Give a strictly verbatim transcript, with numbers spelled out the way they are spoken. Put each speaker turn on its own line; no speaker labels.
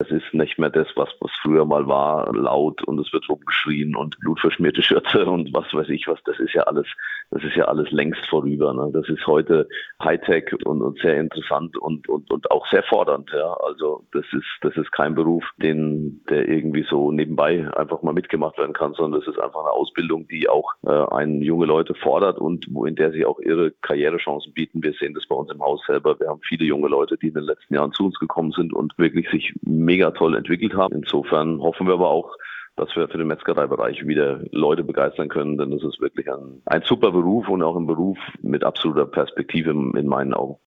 das ist nicht mehr das, was, was früher mal war, laut und es wird rumgeschrien und blutverschmierte Schürze und was weiß ich was. Das ist ja alles, das ist ja alles längst vorüber. Ne? Das ist heute Hightech und, und sehr interessant und, und, und auch sehr fordernd. Ja? Also das ist, das ist kein Beruf, den, der irgendwie so nebenbei einfach mal mitgemacht werden kann, sondern das ist einfach eine Ausbildung, die auch äh, einen junge Leute fordert und wo in der sie auch ihre Karrierechancen bieten. Wir sehen das bei uns im Haus selber. Wir haben viele junge Leute, die in den letzten Jahren zu uns gekommen sind und wirklich sich mega toll entwickelt haben. Insofern hoffen wir aber auch, dass wir für den Metzgereibereich wieder Leute begeistern können, denn das ist wirklich ein, ein super Beruf und auch ein Beruf mit absoluter Perspektive in meinen Augen.